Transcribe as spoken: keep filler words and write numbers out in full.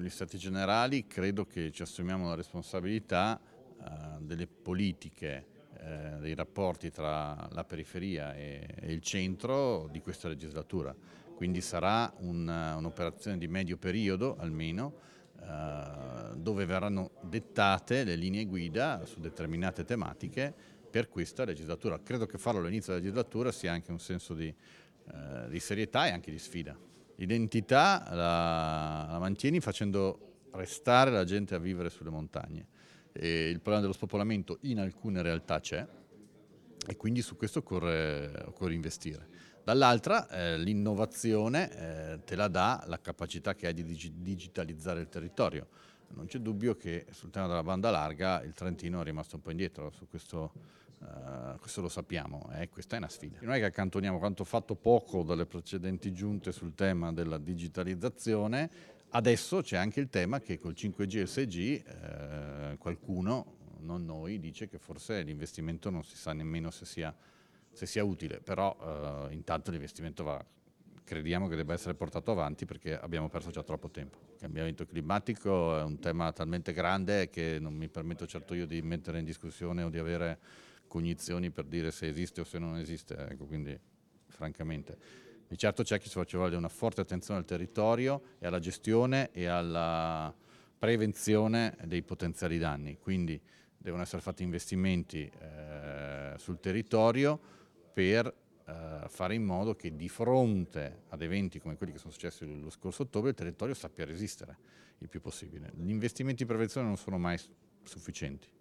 negli Stati Generali credo che ci assumiamo la responsabilità eh, delle politiche, eh, dei rapporti tra la periferia e, e il centro di questa legislatura. Quindi sarà un, un'operazione di medio periodo almeno, eh, dove verranno dettate le linee guida su determinate tematiche per questa legislatura. Credo che farlo all'inizio della legislatura sia anche un senso di, eh, di serietà e anche di sfida. L'identità la, la mantieni facendo restare la gente a vivere sulle montagne. E il problema dello spopolamento in alcune realtà c'è e quindi su questo occorre, occorre investire. Dall'altra eh, l'innovazione eh, te la dà la capacità che hai di dig- digitalizzare il territorio. Non c'è dubbio che sul tema della banda larga il Trentino è rimasto un po' indietro, su questo, uh, questo lo sappiamo, e eh, questa è una sfida. Non è che accantoniamo quanto fatto poco dalle precedenti giunte sul tema della digitalizzazione, adesso c'è anche il tema che col cinque G e il sei G eh, qualcuno, non noi, dice che forse l'investimento non si sa nemmeno se sia, se sia utile, però eh, intanto l'investimento va, crediamo che debba essere portato avanti perché abbiamo perso già troppo tempo. Il cambiamento climatico è un tema talmente grande che non mi permetto certo io di mettere in discussione o di avere cognizioni per dire se esiste o se non esiste, ecco, quindi francamente. Di certo c'è che ci vuole una forte attenzione al territorio e alla gestione e alla prevenzione dei potenziali danni, quindi devono essere fatti investimenti eh, sul territorio per eh, fare in modo che di fronte ad eventi come quelli che sono successi lo scorso ottobre il territorio sappia resistere il più possibile. Gli investimenti di prevenzione non sono mai sufficienti.